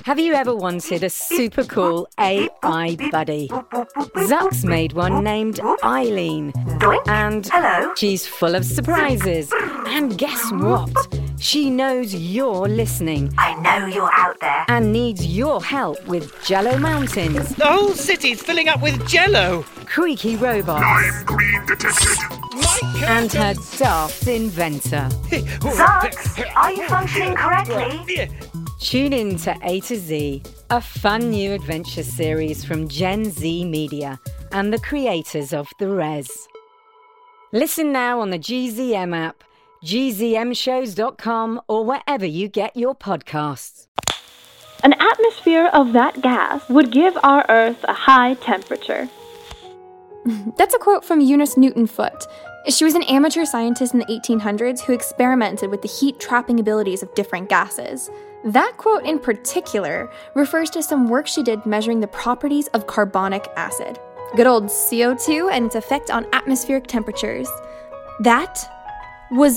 Have you ever wanted a super cool AI buddy? Zuck's made one named Eileen. And she's full of surprises. And guess what? She knows you're listening. I know you're out there. And needs your help with Jello Mountains. The whole city's filling up with Jello. Creaky robots. Lime green detected. And her daft inventor. Zucks, are you functioning correctly? Tune in to A to Z, a fun new adventure series from Gen Z Media and the creators of The Res. Listen now on the GZM app, gzmshows.com, or wherever you get your podcasts. An atmosphere of that gas would give our Earth a high temperature. That's a quote from Eunice Newton Foote. She was an amateur scientist in the 1800s who experimented with the heat-trapping abilities of different gases. That quote in particular refers to some work she did measuring the properties of carbonic acid. Good old CO2 and its effect on atmospheric temperatures. That was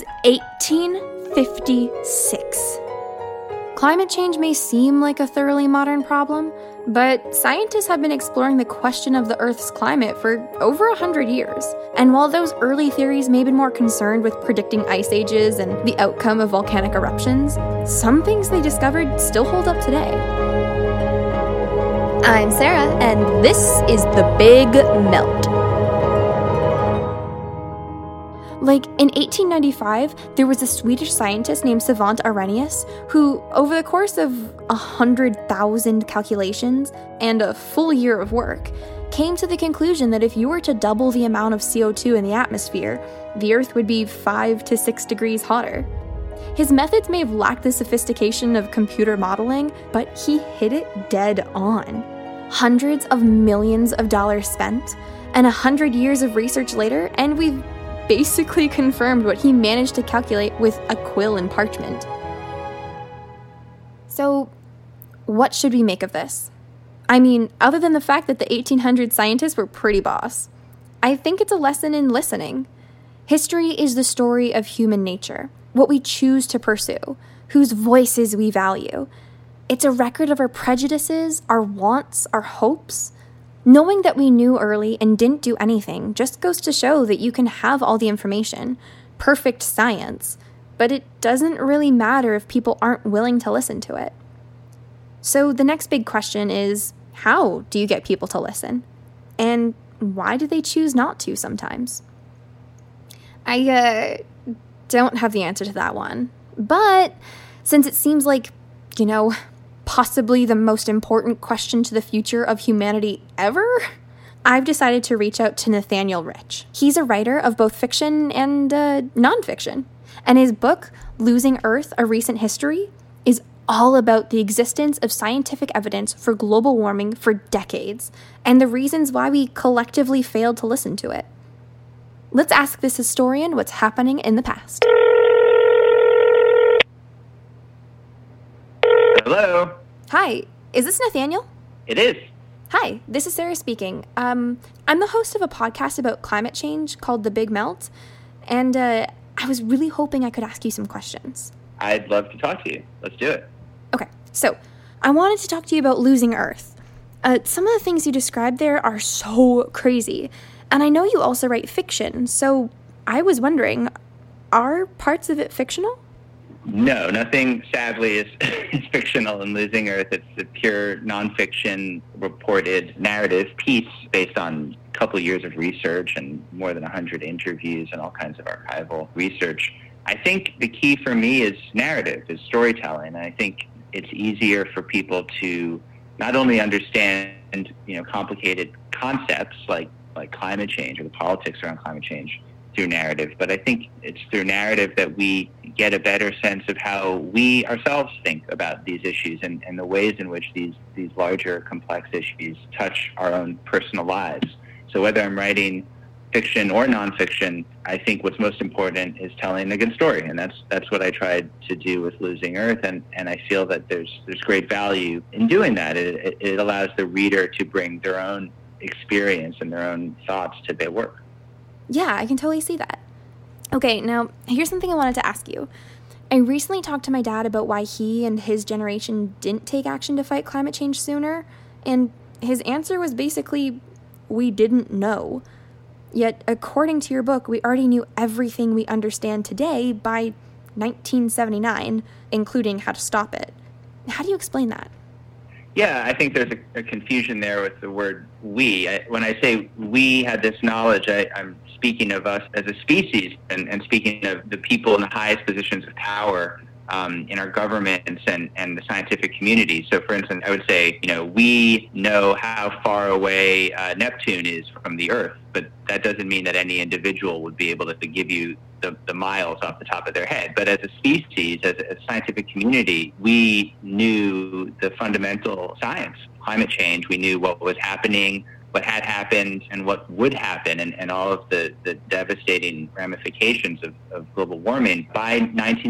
1856. Climate change may seem like a thoroughly modern problem, but scientists have been exploring the question of the Earth's climate for over 100 years. And while those early theories may have been more concerned with predicting ice ages and the outcome of volcanic eruptions, some things they discovered still hold up today. I'm Sarah, and this is The Big Melt. In 1895, there was a Swedish scientist named Svante Arrhenius who, over the course of 100,000 calculations and a full year of work, came to the conclusion that if you were to double the amount of CO2 in the atmosphere, the Earth would be 5 to 6 degrees hotter. His methods may have lacked the sophistication of computer modeling, but he hit it dead on. Hundreds of millions of dollars spent, and 100 years of research later, and we've basically confirmed what he managed to calculate with a quill and parchment. So, what should we make of this? I mean, other than the fact that the 1800 scientists were pretty boss, I think it's a lesson in listening. History is the story of human nature, what we choose to pursue, whose voices we value. It's a record of our prejudices, our wants, our hopes. Knowing that we knew early and didn't do anything just goes to show that you can have all the information, perfect science, but it doesn't really matter if people aren't willing to listen to it. So the next big question is, how do you get people to listen? And why do they choose not to sometimes? I don't have the answer to that one. But since it seems like, possibly the most important question to the future of humanity ever, I've decided to reach out to Nathaniel Rich. He's a writer of both fiction and nonfiction, and his book, Losing Earth, A Recent History, is all about the existence of scientific evidence for global warming for decades, and the reasons why we collectively failed to listen to it. Let's ask this historian what's happening in the past. Hello. Hi, is this Nathaniel? It is. Hi, this is Sarah speaking. I'm the host of a podcast about climate change called The Big Melt, and I was really hoping I could ask you some questions. I'd love to talk to you. Let's do it. Okay, so I wanted to talk to you about losing Earth. Some of the things you described there are so crazy, and I know you also write fiction, so I was wondering, are parts of it fictional? No, nothing, sadly, is fictional in Losing Earth. It's a pure nonfiction reported narrative piece based on a couple years of research and more than 100 interviews and all kinds of archival research. I think the key for me is narrative, is storytelling. And I think it's easier for people to not only understand, complicated concepts like climate change or the politics around climate change through narrative, but I think it's through narrative that we get a better sense of how we ourselves think about these issues and the ways in which these larger, complex issues touch our own personal lives. So whether I'm writing fiction or nonfiction, I think what's most important is telling a good story, and that's what I tried to do with Losing Earth, and I feel that there's great value in doing that. It allows the reader to bring their own experience and their own thoughts to their work. Yeah, I can totally see that. Okay, now, here's something I wanted to ask you. I recently talked to my dad about why he and his generation didn't take action to fight climate change sooner, and his answer was basically, we didn't know. Yet, according to your book, we already knew everything we understand today by 1979, including how to stop it. How do you explain that? Yeah, I think there's a confusion there with the word we. When I say we had this knowledge, I'm speaking of us as a species and speaking of the people in the highest positions of power in our governments and the scientific community. So, for instance, I would say, we know how far away Neptune is from the Earth, but that doesn't mean that any individual would be able to give you the miles off the top of their head. But as a species, as a scientific community, we knew the fundamental science, climate change. We knew what was happening, what had happened, and what would happen, and all of the devastating ramifications of global warming by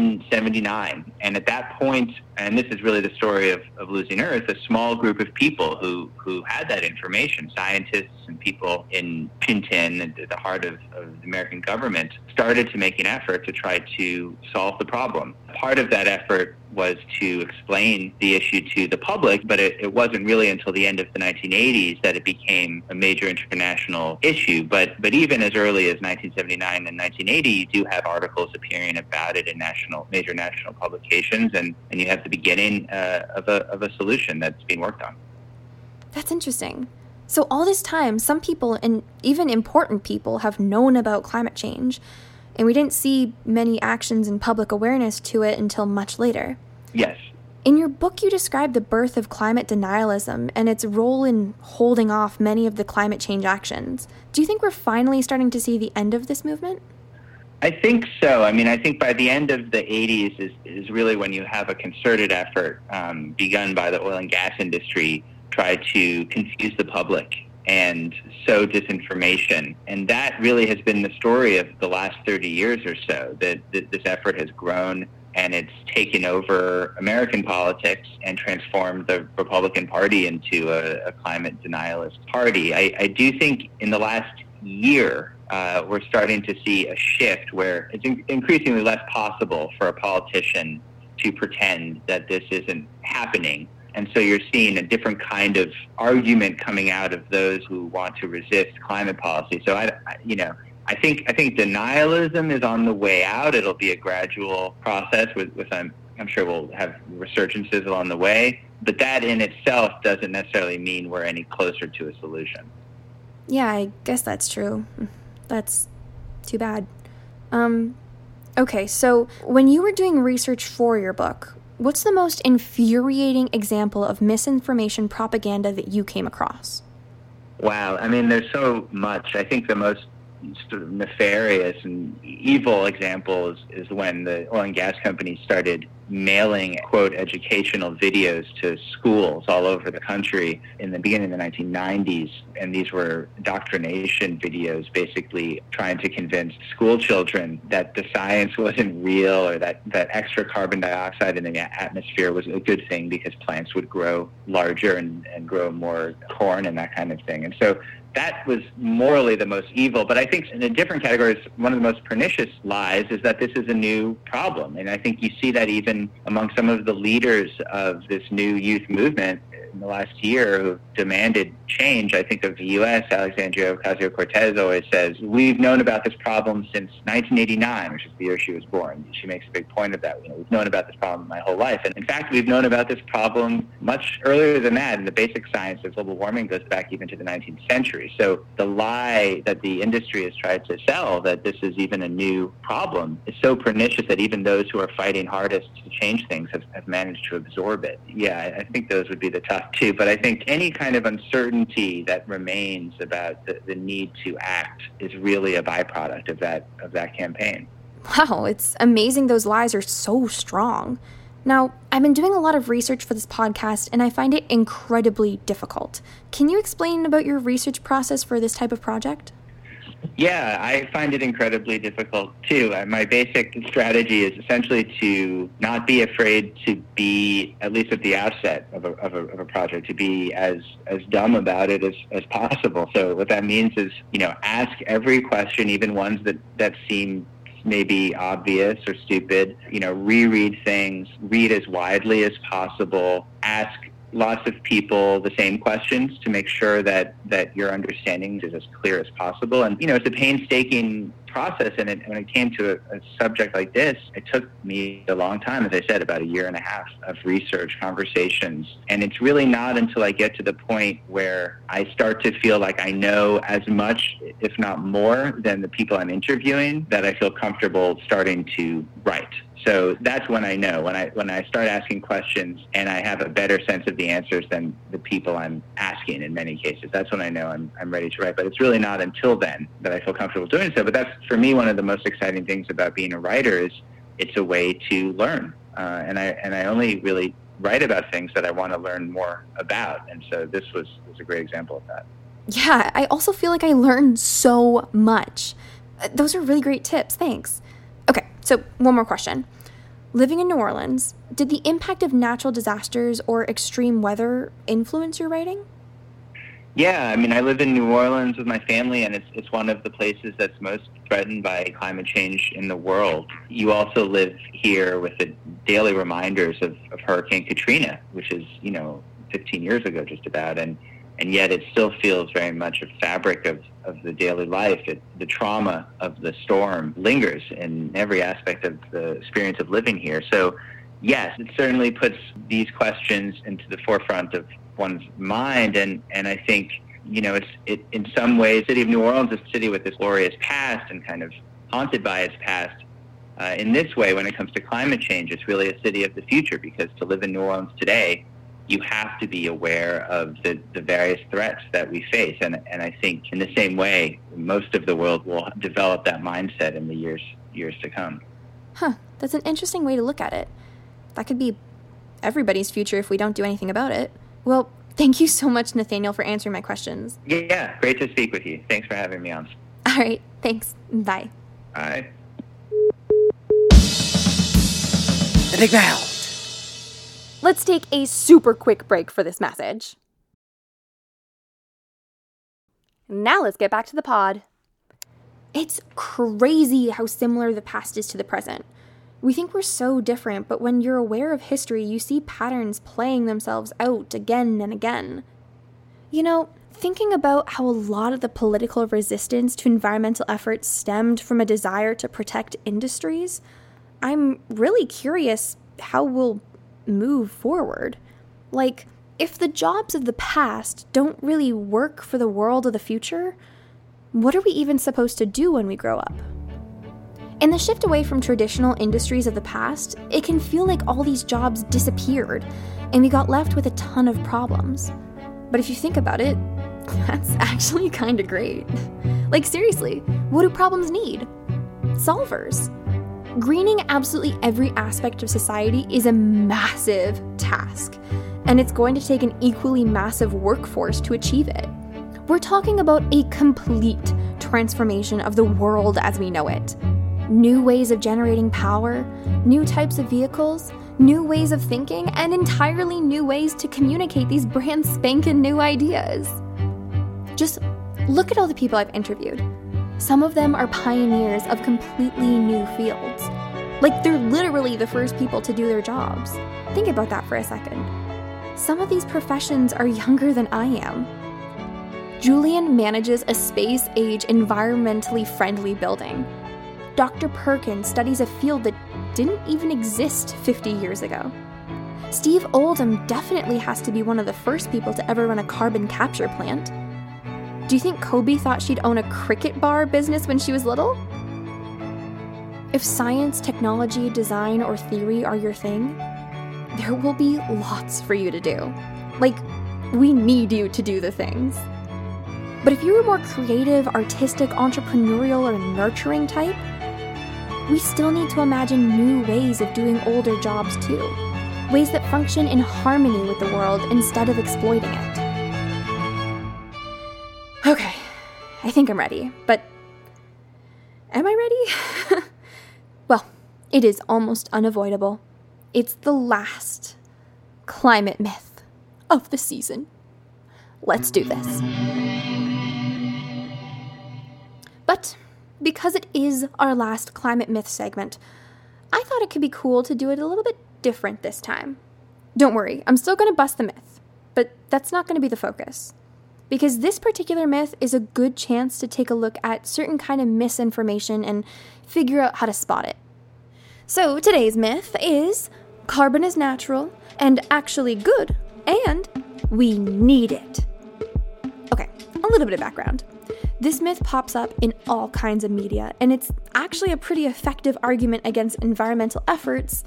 1979. And at that point, and this is really the story of Losing Earth, a small group of people who had that information, scientists and people in Washington, at the heart of the American government, started to make an effort to try to solve the problem. Part of that effort was to explain the issue to the public, but it wasn't really until the end of the 1980s that it became a major international issue. But even as early as 1979 and 1980, you do have articles appearing about it in major national publications, and you have the beginning of a solution that's being worked on. That's interesting. So all this time, some people, and even important people, have known about climate change, and we didn't see many actions and public awareness to it until much later. Yes. In your book, you describe the birth of climate denialism and its role in holding off many of the climate change actions. Do you think we're finally starting to see the end of this movement? I think so. I mean, I think by the end of the 80s is really when you have a concerted effort begun by the oil and gas industry try to confuse the public and sow disinformation. And that really has been the story of the last 30 years or so, that this effort has grown and it's taken over American politics and transformed the Republican Party into a climate denialist party. I do think in the last year, we're starting to see a shift where it's increasingly less possible for a politician to pretend that this isn't happening. And so you're seeing a different kind of argument coming out of those who want to resist climate policy. So I think denialism is on the way out. It'll be a gradual process with I'm sure we'll have resurgences along the way, but that in itself doesn't necessarily mean we're any closer to a solution. Yeah, I guess that's true. That's too bad. Okay, so when you were doing research for your book, what's the most infuriating example of misinformation propaganda that you came across? Wow. I mean, there's so much. I think the most sort of nefarious and evil example is when the oil and gas companies started mailing, quote, educational videos to schools all over the country in the beginning of the 1990s. And these were indoctrination videos, basically trying to convince school children that the science wasn't real, or that extra carbon dioxide in the atmosphere was a good thing because plants would grow larger and grow more corn and that kind of thing. And so that was morally the most evil. But I think in a different category, one of the most pernicious lies is that this is a new problem. And I think you see that even among some of the leaders of this new youth movement in the last year who demanded change. I think of the U.S., Alexandria Ocasio-Cortez always says, we've known about this problem since 1989, which is the year she was born. She makes a big point of that. We've known about this problem my whole life. And in fact, we've known about this problem much earlier than that. And the basic science of global warming goes back even to the 19th century. So the lie that the industry has tried to sell, that this is even a new problem, is so pernicious that even those who are fighting hardest to change things have managed to absorb it. Yeah, I think those would be the tough two. But I think any kind of uncertainty that remains about the need to act is really a byproduct of that campaign. Wow, it's amazing those lies are so strong. Now, I've been doing a lot of research for this podcast, and I find it incredibly difficult. Can you explain about your research process for this type of project? Yeah, I find it incredibly difficult too. My basic strategy is essentially to not be afraid to be, at least at the outset of a project, to be as dumb about it as possible. So what that means is, ask every question, even ones that seem maybe obvious or stupid, reread things, read as widely as possible, ask lots of people the same questions to make sure that your understanding is as clear as possible. And, it's a painstaking process. And when it came to a subject like this, it took me a long time, as I said, about 1.5 years of research, conversations. And it's really not until I get to the point where I start to feel like I know as much, if not more, than the people I'm interviewing, that I feel comfortable starting to write. So that's when I know, when I start asking questions and I have a better sense of the answers than the people I'm asking in many cases. That's when I know I'm ready to write. But it's really not until then that I feel comfortable doing so. But that's, for me, one of the most exciting things about being a writer is it's a way to learn. And I only really write about things that I want to learn more about. And so this was a great example of that. Yeah, I also feel like I learned so much. Those are really great tips. Thanks. Okay, so one more question. Living in New Orleans, did the impact of natural disasters or extreme weather influence your writing? Yeah, I live in New Orleans with my family, and it's one of the places that's most threatened by climate change in the world. You also live here with the daily reminders of Hurricane Katrina, which is, 15 years ago just about, and yet it still feels very much a fabric of the daily life. The trauma of the storm lingers in every aspect of the experience of living here. So, yes, it certainly puts these questions into the forefront of one's mind, and I think, it's in some ways, the city of New Orleans is a city with this glorious past and kind of haunted by its past. In this way, when it comes to climate change, it's really a city of the future, because to live in New Orleans today, you have to be aware of the various threats that we face. And I think in the same way, most of the world will develop that mindset in the years to come. Huh, that's an interesting way to look at it. That could be everybody's future if we don't do anything about it. Well, thank you so much, Nathaniel, for answering my questions. Yeah, great to speak with you. Thanks for having me on. All right, thanks. Bye. Bye. The Big Round. Let's take a super quick break for this message. Now let's get back to the pod. It's crazy how similar the past is to the present. We think we're so different, but when you're aware of history, you see patterns playing themselves out again and again. Thinking about how a lot of the political resistance to environmental efforts stemmed from a desire to protect industries, I'm really curious how we'll move forward. Like, if the jobs of the past don't really work for the world of the future, what are we even supposed to do when we grow up? In the shift away from traditional industries of the past, it can feel like all these jobs disappeared and we got left with a ton of problems. But if you think about it, that's actually kind of great. Like, seriously, what do problems need? Solvers. Greening absolutely every aspect of society is a massive task, and it's going to take an equally massive workforce to achieve it. We're talking about a complete transformation of the world as we know it. New ways of generating power, new types of vehicles, new ways of thinking, and entirely new ways to communicate these brand spanking new ideas. Just look at all the people I've interviewed. Some of them are pioneers of completely new fields. Like, they're literally the first people to do their jobs. Think about that for a second. Some of these professions are younger than I am. Julian manages a space-age, environmentally friendly building. Dr. Perkins studies a field that didn't even exist 50 years ago. Steve Oldham definitely has to be one of the first people to ever run a carbon capture plant. Do you think Kobe thought she'd own a cricket bar business when she was little? If science, technology, design, or theory are your thing, there will be lots for you to do. Like, we need you to do the things. But if you're a more creative, artistic, entrepreneurial, or nurturing type, we still need to imagine new ways of doing older jobs too. Ways that function in harmony with the world instead of exploiting it. Okay, I think I'm ready, but am I ready? Well, it is almost unavoidable. It's the last climate myth of the season. Let's do this. But because it is our last climate myth segment, I thought it could be cool to do it a little bit different this time. Don't worry, I'm still going to bust the myth, but that's not going to be the focus. Because this particular myth is a good chance to take a look at certain kind of misinformation and figure out how to spot it. So today's myth is carbon is natural and actually good, and we need it. Okay, a little bit of background. This myth pops up in all kinds of media, and it's actually a pretty effective argument against environmental efforts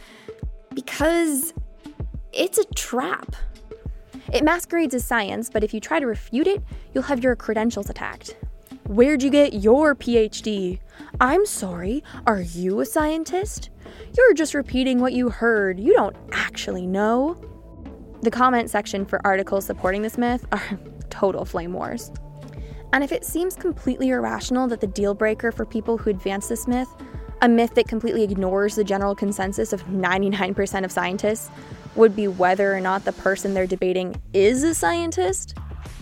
because it's a trap. It masquerades as science, but if you try to refute it, you'll have your credentials attacked. Where'd you get your PhD? I'm sorry, are you a scientist? You're just repeating what you heard. You don't actually know. The comment section for articles supporting this myth are total flame wars. And if it seems completely irrational that the deal breaker for people who advance this myth, a myth that completely ignores the general consensus of 99% of scientists, would be whether or not the person they're debating is a scientist,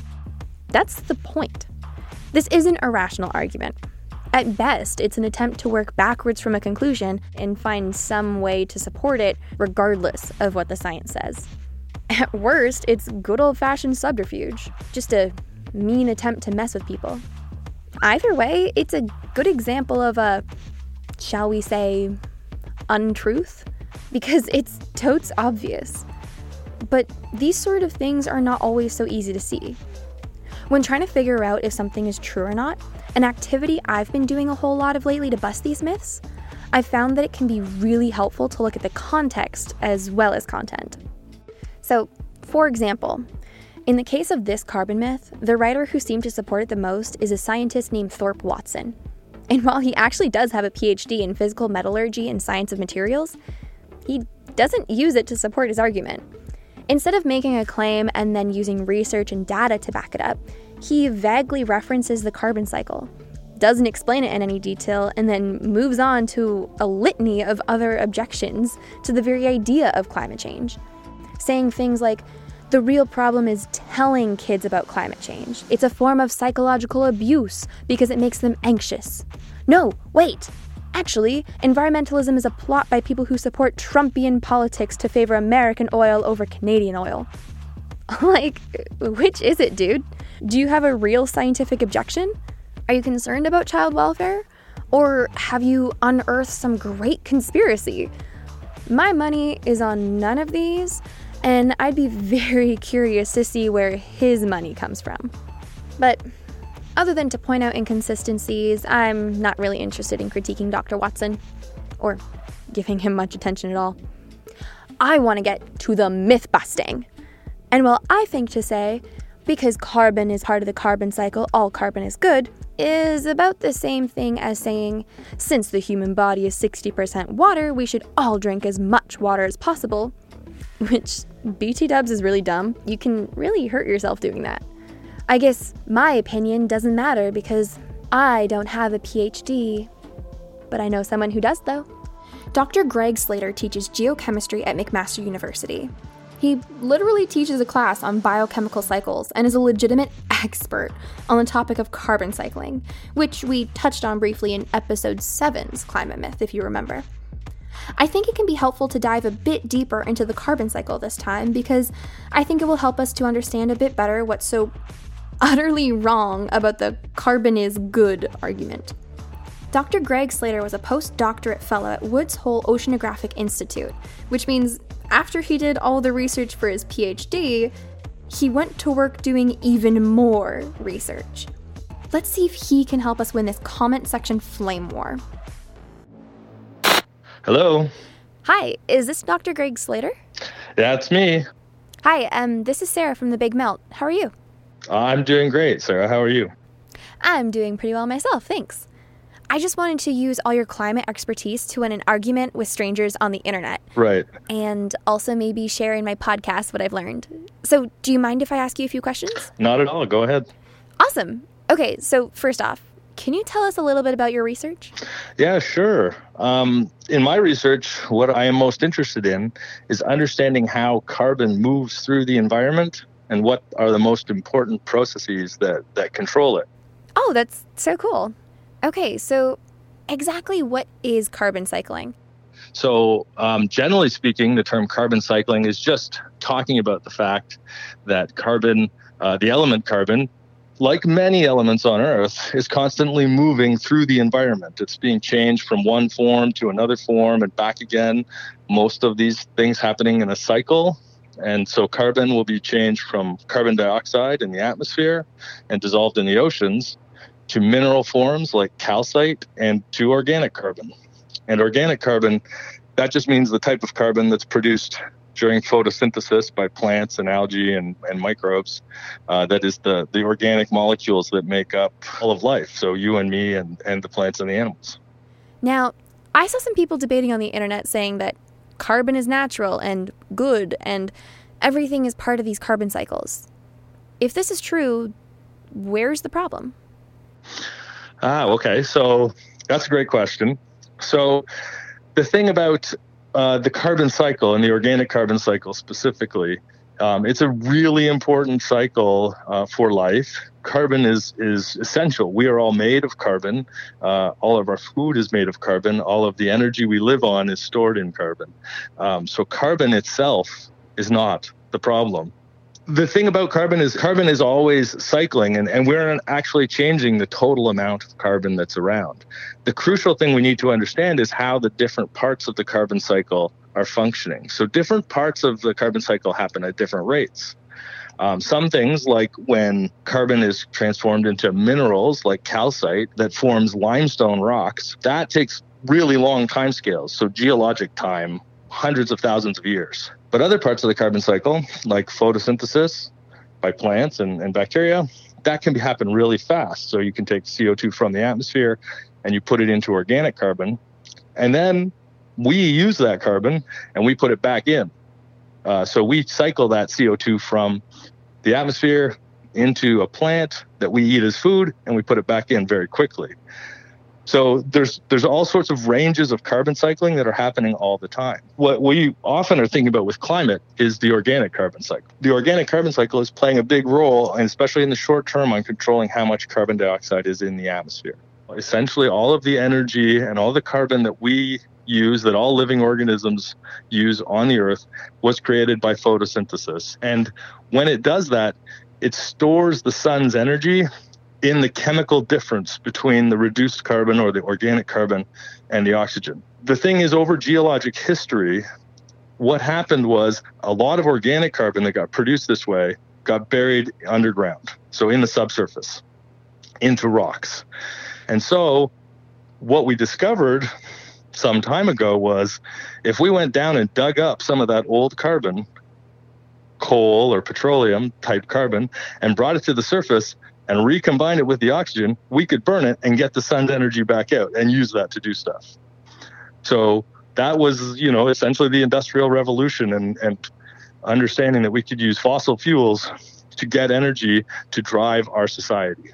that's the point. This isn't a rational argument. At best, it's an attempt to work backwards from a conclusion and find some way to support it regardless of what the science says. At worst, it's good old-fashioned subterfuge, just a mean attempt to mess with people. Either way, it's a good example of a, shall we say, untruth, because it's totes obvious. But these sort of things are not always so easy to see. When trying to figure out if something is true or not, an activity I've been doing a whole lot of lately to bust these myths, I've found that it can be really helpful to look at the context as well as content. So, for example, in the case of this carbon myth, the writer who seemed to support it the most is a scientist named Thorpe Watson. And while he actually does have a PhD in physical metallurgy and science of materials, he doesn't use it to support his argument. Instead of making a claim and then using research and data to back it up, he vaguely references the carbon cycle, doesn't explain it in any detail, and then moves on to a litany of other objections to the very idea of climate change, saying things like, the real problem is telling kids about climate change. It's a form of psychological abuse because it makes them anxious. No, wait. Actually, environmentalism is a plot by people who support Trumpian politics to favor American oil over Canadian oil. Like, which is it, dude? Do you have a real scientific objection? Are you concerned about child welfare? Or have you unearthed some great conspiracy? My money is on none of these, and I'd be very curious to see where his money comes from. But other than to point out inconsistencies, I'm not really interested in critiquing Dr. Watson, or giving him much attention at all. I want to get to the myth busting. And while I think to say, because carbon is part of the carbon cycle, all carbon is good, is about the same thing as saying, since the human body is 60% water, we should all drink as much water as possible. Which, BT dubs is really dumb. You can really hurt yourself doing that. I guess my opinion doesn't matter because I don't have a PhD. But I know someone who does, though. Dr. Greg Slater teaches geochemistry at McMaster University. He literally teaches a class on biochemical cycles and is a legitimate expert on the topic of carbon cycling, which we touched on briefly in episode 7's Climate Myth, if you remember. I think it can be helpful to dive a bit deeper into the carbon cycle this time because I think it will help us to understand a bit better what's so utterly wrong about the carbon is good argument. Dr. Greg Slater was a postdoctorate fellow at Woods Hole Oceanographic Institute, which means after he did all the research for his PhD, he went to work doing even more research. Let's see if he can help us win this comment section flame war. Hello. Hi, is this Dr. Greg Slater? That's me. Hi, this is Sarah from The Big Melt. How are you? I'm doing great, Sarah. How are you? I'm doing pretty well myself, thanks. I just wanted to use all your climate expertise to win an argument with strangers on the internet. Right. And also maybe share in my podcast what I've learned. So do you mind if I ask you a few questions? Not at all. Go ahead. Awesome. Okay, so first off, can you tell us a little bit about your research? Yeah, sure. In my research, what I am most interested in is understanding how carbon moves through the environment and what are the most important processes that control it. Oh, that's so cool. Okay, so exactly what is carbon cycling? So generally speaking, the term carbon cycling is just talking about the fact that carbon, the element carbon, like many elements on Earth, is constantly moving through the environment. It's being changed from one form to another form and back again. Most of these things happening in a cycle. And so carbon will be changed from carbon dioxide in the atmosphere and dissolved in the oceans to mineral forms like calcite and to organic carbon. And organic carbon, that just means the type of carbon that's produced during photosynthesis by plants and algae and microbes. That is the organic molecules that make up all of life. So you and me and the plants and the animals. Now, I saw some people debating on the internet saying that carbon is natural and good and everything is part of these carbon cycles. If this is true, where's the problem? Okay. So that's a great question. So the thing about the carbon cycle and the organic carbon cycle specifically, it's a really important cycle for life. Carbon is essential. We are all made of carbon. All of our food is made of carbon. All of the energy we live on is stored in carbon. So carbon itself is not the problem. The thing about carbon is always cycling, and we're actually changing the total amount of carbon that's around. The crucial thing we need to understand is how the different parts of the carbon cycle are functioning. So different parts of the carbon cycle happen at different rates. Some things, like when carbon is transformed into minerals like calcite that forms limestone rocks, that takes really long timescales, so geologic time, hundreds of thousands of years. But other parts of the carbon cycle, like photosynthesis by plants and bacteria, that can happen really fast. So you can take CO2 from the atmosphere and you put it into organic carbon, and then we use that carbon and we put it back in. So we cycle that CO2 from the atmosphere into a plant that we eat as food, and we put it back in very quickly. So there's all sorts of ranges of carbon cycling that are happening all the time. What we often are thinking about with climate is the organic carbon cycle. The organic carbon cycle is playing a big role, and especially in the short term, on controlling how much carbon dioxide is in the atmosphere. Essentially, all of the energy and all the carbon that we use, that all living organisms use on the Earth, was created by photosynthesis. And when it does that, it stores the sun's energy in the chemical difference between the reduced carbon or the organic carbon and the oxygen. The thing is, over geologic history, what happened was a lot of organic carbon that got produced this way got buried underground, so in the subsurface, into rocks. And so what we discovered some time ago was, if we went down and dug up some of that old carbon, coal or petroleum type carbon, and brought it to the surface and recombine it with the oxygen, we could burn it and get the sun's energy back out and use that to do stuff. So that was, essentially the Industrial Revolution and understanding that we could use fossil fuels to get energy to drive our society.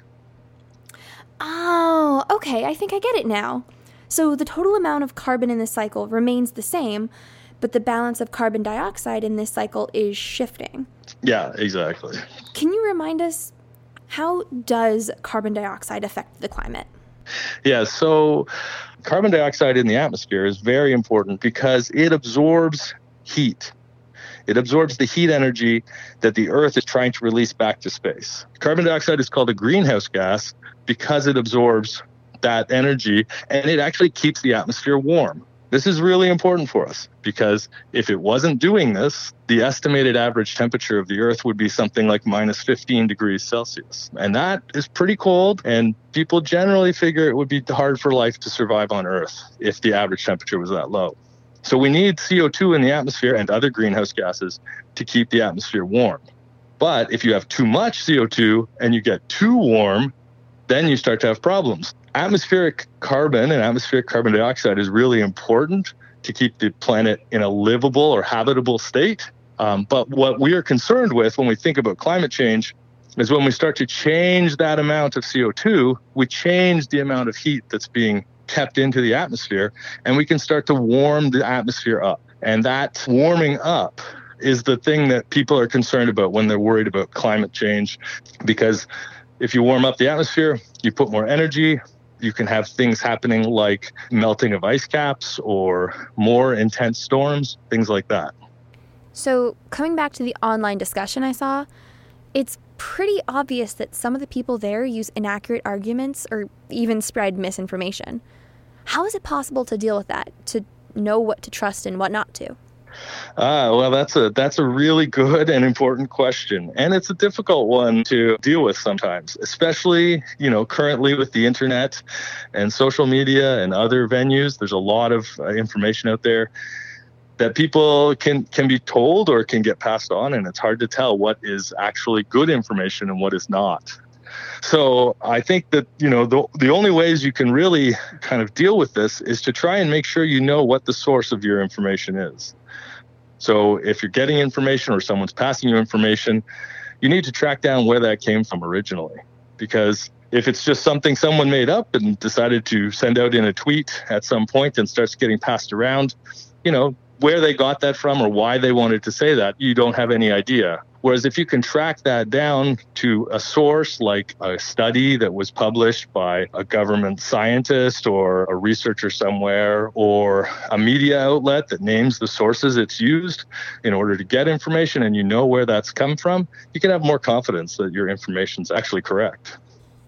Oh, okay, I think I get it now. So the total amount of carbon in this cycle remains the same, but the balance of carbon dioxide in this cycle is shifting. Yeah, exactly. Can you remind us, how does carbon dioxide affect the climate? Yeah, so carbon dioxide in the atmosphere is very important because it absorbs heat. It absorbs the heat energy that the Earth is trying to release back to space. Carbon dioxide is called a greenhouse gas because it absorbs that energy, and it actually keeps the atmosphere warm. This is really important for us because if it wasn't doing this, the estimated average temperature of the Earth would be something like minus 15 degrees Celsius. And that is pretty cold, and people generally figure it would be hard for life to survive on Earth if the average temperature was that low. So we need CO2 in the atmosphere and other greenhouse gases to keep the atmosphere warm. But if you have too much CO2 and you get too warm, then you start to have problems. Atmospheric carbon and atmospheric carbon dioxide is really important to keep the planet in a livable or habitable state. But what we are concerned with when we think about climate change is when we start to change that amount of CO2, we change the amount of heat that's being kept into the atmosphere, and we can start to warm the atmosphere up. And that warming up is the thing that people are concerned about when they're worried about climate change, because if you warm up the atmosphere, you put more energy You can have things happening like melting of ice caps or more intense storms, things like that. So coming back to the online discussion I saw, it's pretty obvious that some of the people there use inaccurate arguments or even spread misinformation. How is it possible to deal with that, to know what to trust and what not to? Well, that's a really good and important question. And it's a difficult one to deal with sometimes, especially, currently with the internet and social media and other venues. There's a lot of information out there that people can be told or can get passed on, and it's hard to tell what is actually good information and what is not. So I think that, the only ways you can really kind of deal with this is to try and make sure you know what the source of your information is. So if you're getting information or someone's passing you information, you need to track down where that came from originally. Because if it's just something someone made up and decided to send out in a tweet at some point and starts getting passed around, where they got that from or why they wanted to say that, you don't have any idea. Whereas if you can track that down to a source like a study that was published by a government scientist or a researcher somewhere, or a media outlet that names the sources it's used in order to get information, and you know where that's come from, you can have more confidence that your information's actually correct.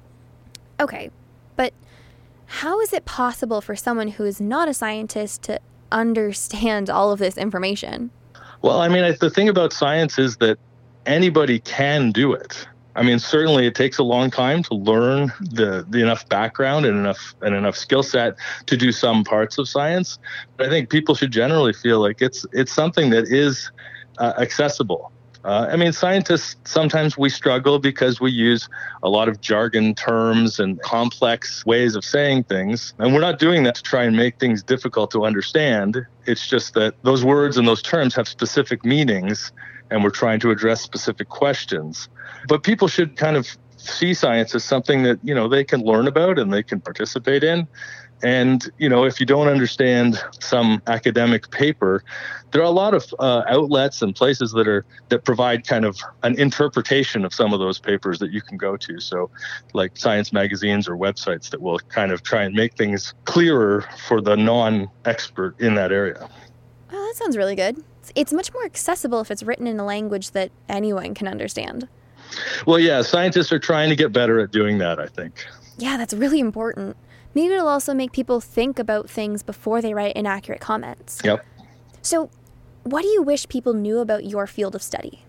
Okay, but how is it possible for someone who is not a scientist to understand all of this information? Well, the thing about science is that anybody can do it. Certainly it takes a long time to learn the enough background and enough skill set to do some parts of science. But I think people should generally feel like it's something that is accessible. Scientists, sometimes we struggle because we use a lot of jargon terms and complex ways of saying things. And we're not doing that to try and make things difficult to understand. It's just that those words and those terms have specific meanings, and we're trying to address specific questions. But people should kind of see science as something that, they can learn about and they can participate in. And, if you don't understand some academic paper, there are a lot of outlets and places that provide kind of an interpretation of some of those papers that you can go to. So like science magazines or websites that will kind of try and make things clearer for the non-expert in that area. Oh, that sounds really good. It's much more accessible if it's written in a language that anyone can understand. Well, yeah, scientists are trying to get better at doing that, I think. Yeah, that's really important. Maybe it'll also make people think about things before they write inaccurate comments. Yep. So, what do you wish people knew about your field of study?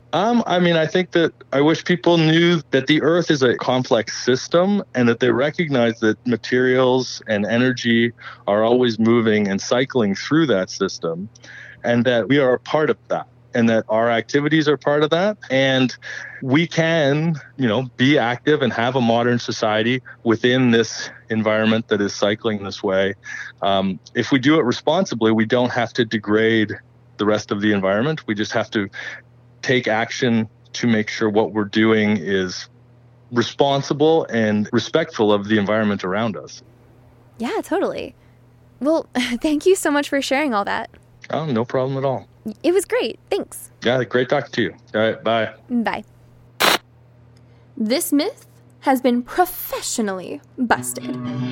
I think that I wish people knew that the Earth is a complex system and that they recognize that materials and energy are always moving and cycling through that system, and that we are a part of that, and that our activities are part of that. And we can, be active and have a modern society within this environment that is cycling this way. If we do it responsibly, we don't have to degrade the rest of the environment. We just have to take action to make sure what we're doing is responsible and respectful of the environment around us. Yeah, totally. Well, thank you so much for sharing all that. Oh, no problem at all. It was great. Thanks. Yeah, great talking to you. All right, bye. Bye. This myth has been professionally busted.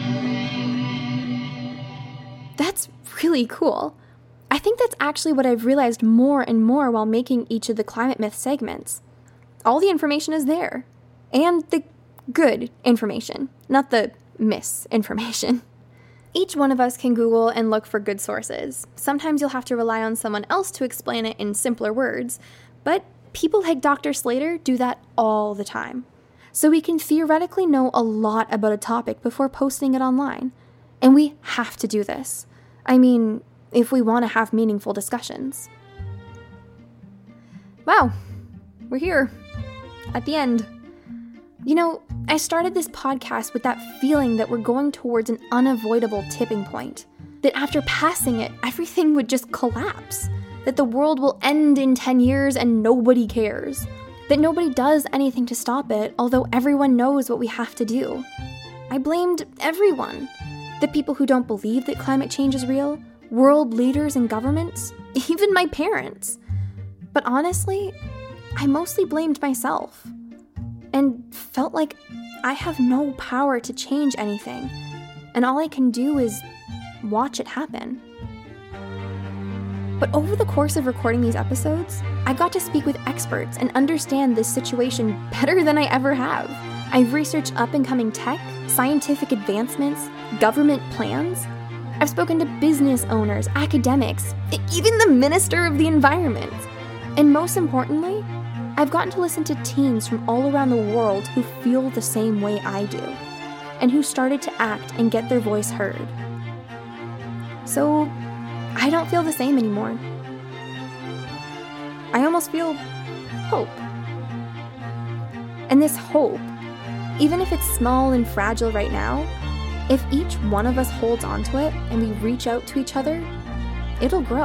That's really cool. I think that's actually what I've realized more and more while making each of the Climate Myth segments. All the information is there. And the good information, not the misinformation. Each one of us can Google and look for good sources. Sometimes you'll have to rely on someone else to explain it in simpler words, but people like Dr. Slater do that all the time. So we can theoretically know a lot about a topic before posting it online. And we have to do this. If we want to have meaningful discussions. Wow, we're here. At the end. I started this podcast with that feeling that we're going towards an unavoidable tipping point. That after passing it, everything would just collapse. That the world will end in 10 years and nobody cares. That nobody does anything to stop it, although everyone knows what we have to do. I blamed everyone. The people who don't believe that climate change is real, world leaders and governments, even my parents. But honestly, I mostly blamed myself. And felt like I have no power to change anything, and all I can do is watch it happen. But over the course of recording these episodes, I got to speak with experts and understand this situation better than I ever have. I've researched up-and-coming tech, scientific advancements, government plans. I've spoken to business owners, academics, even the Minister of the Environment. And most importantly, I've gotten to listen to teens from all around the world who feel the same way I do, and who started to act and get their voice heard. So, I don't feel the same anymore. I almost feel hope. And this hope, even if it's small and fragile right now, if each one of us holds onto it and we reach out to each other, it'll grow.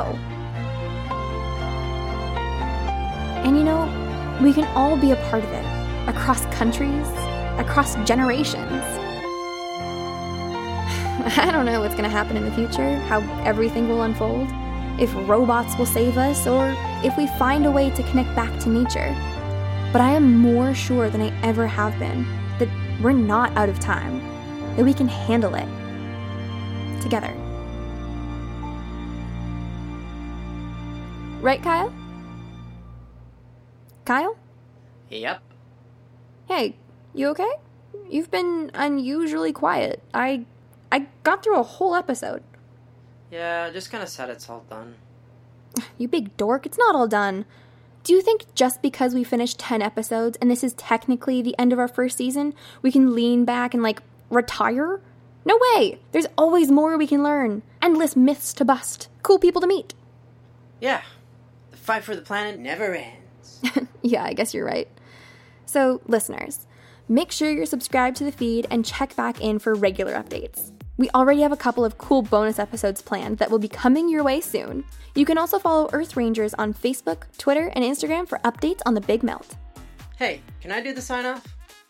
And you know, we can all be a part of it, across countries, across generations. I don't know what's going to happen in the future, how everything will unfold, if robots will save us, or if we find a way to connect back to nature. But I am more sure than I ever have been that we're not out of time, that we can handle it together. Right, Kyle? Kyle? Yep. Hey, you okay? You've been unusually quiet. I got through a whole episode. Yeah, just kind of sad it's all done. You big dork, it's not all done. Do you think just because we finished 10 episodes and this is technically the end of our first season, we can lean back and, retire? No way! There's always more we can learn. Endless myths to bust. Cool people to meet. Yeah, the fight for the planet never ends. Yeah, I guess you're right. So, listeners, make sure you're subscribed to the feed and check back in for regular updates. We already have a couple of cool bonus episodes planned that will be coming your way soon. You can also follow Earth Rangers on Facebook, Twitter, and Instagram for updates on the Big Melt. Hey, can I do the sign-off?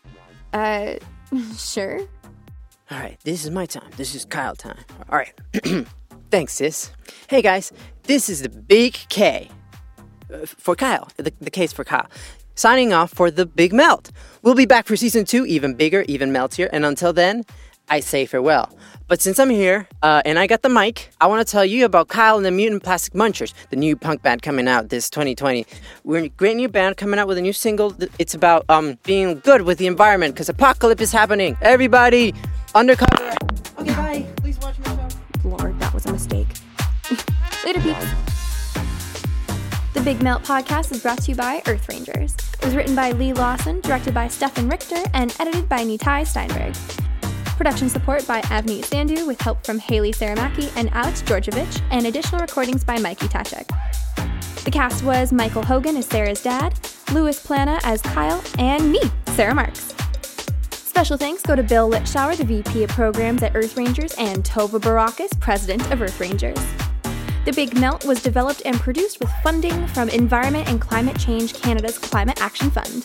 Sure. All right, this is my time. This is Kyle time. All right. Thanks, sis. Hey, guys, this is the Big K. For Kyle. The K's for Kyle. Signing off for the Big Melt. We'll be back for season 2, even bigger, even meltier. And until then, I say farewell. But since I'm here, and I got the mic, I want to tell you about Kyle and the Mutant Plastic Munchers, the new punk band coming out this 2020. We're a great new band coming out with a new single. It's about being good with the environment, because apocalypse is happening. Everybody, undercover. Okay, bye. Please watch my show. Lord, that was a mistake. Later, peeps. The Big Melt podcast is brought to you by Earth Rangers. It was written by Lee Lawson, directed by Stefan Richter, and edited by Nitai Steinberg. Production support by Avneet Sandhu with help from Haley Saramaki and Alex Georgievich, and additional recordings by Mikey Tachek. The cast was Michael Hogan as Sarah's dad, Louis Plana as Kyle, and me, Sarah Marks. Special thanks go to Bill Litschauer, the VP of Programs at Earth Rangers, and Tova Barakis, President of Earth Rangers. The Big Melt was developed and produced with funding from Environment and Climate Change Canada's Climate Action Fund.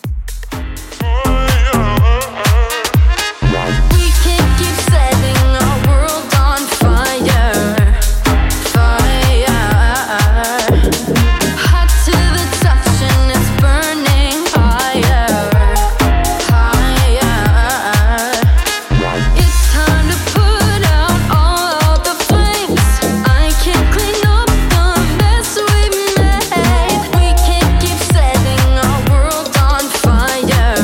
We can't keep setting our world on fire. Hot to the touch and it's burning higher. It's time to put out all the flames. I can't clean up the mess we made. We can't keep setting our world on fire.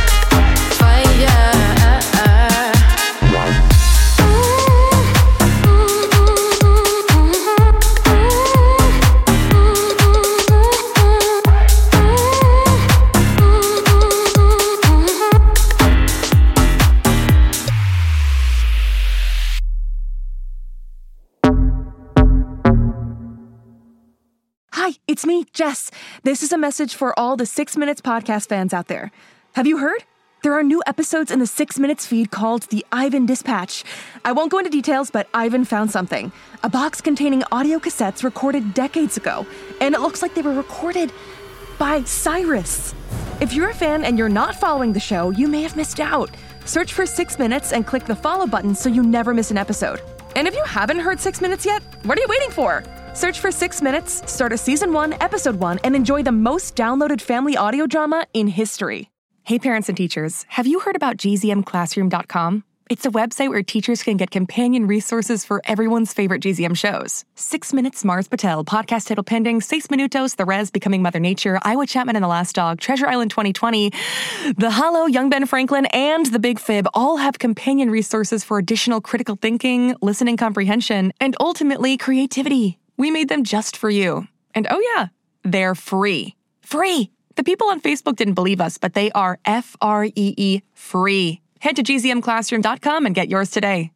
Hi, it's me, Jess. This is a message for all the 6 Minutes podcast fans out there. Have you heard? There are new episodes in the 6 Minutes feed called the Ivan Dispatch. I won't go into details, but Ivan found something. A box containing audio cassettes recorded decades ago, and it looks like they were recorded by Cyrus. If you're a fan and you're not following the show, you may have missed out. Search for 6 Minutes and click the follow button so you never miss an episode. And if you haven't heard 6 Minutes yet, what are you waiting for? Search for 6 Minutes, start a Season 1, Episode 1, and enjoy the most downloaded family audio drama in history. Hey, parents and teachers, have you heard about gzmclassroom.com? It's a website where teachers can get companion resources for everyone's favorite GZM shows. 6 Minutes, Mars Patel, Podcast Title Pending, 6 Minutos, The Res, Becoming Mother Nature, Iowa Chapman and the Last Dog, Treasure Island 2020, The Hollow, Young Ben Franklin, and The Big Fib all have companion resources for additional critical thinking, listening comprehension, and ultimately creativity. We made them just for you. And oh yeah, they're free. Free! The people on Facebook didn't believe us, but they are free. Head to gzmclassroom.com and get yours today.